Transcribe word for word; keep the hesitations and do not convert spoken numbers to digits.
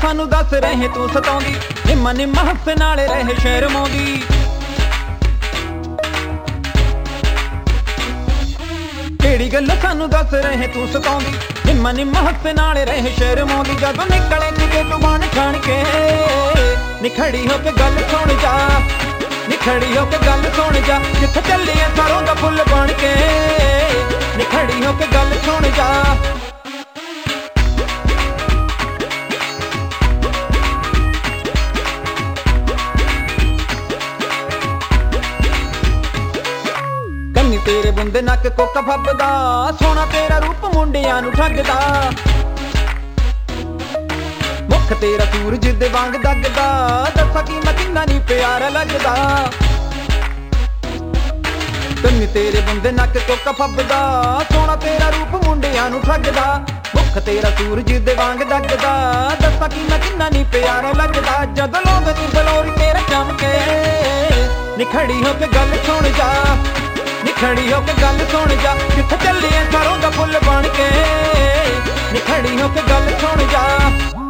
सानू दस रहे तू सताउंदी, निम्मा निम्मा हस्से नाले रहे शहर मौंदी। केड़ी गल सानू दस रहे तू सताउंदी, निम्मा निम्मा हस्से नाले रहे शहर मौंदी। जदों निकले किते तू बन ठाण के, निखड़ी हो के गल सुण जा, निखड़ी हो के गल सुण जा। जिथे चली है सरों दा फुल बन के, निखड़ी हो के गल सुण जा। तेरे बुंदे नक कोका फबदा, सोना तेरा रूप मुंडियां नू ठगदा। मुख तेरा सूरज दे वांग दगदा, दसा की मैं किन्ना नी प्यारा लगदा। कन्नी तेरे बुंदे नक कोका फबदा, सोना तेरा रूप मुंडियां नू ठगदा। मुख तेरा सूरज दे वांग दगदा, दसा की मैं किन्ना नी प्यारा लगदा। जद लोग दी बलोरी तेरा चमके, निखड़ी हो के गल सुण जा, निखड़ी हो के गल सुण जा। जिथे चली है सरों दा फुल बन के, निखड़ी हो के गल सुण जा।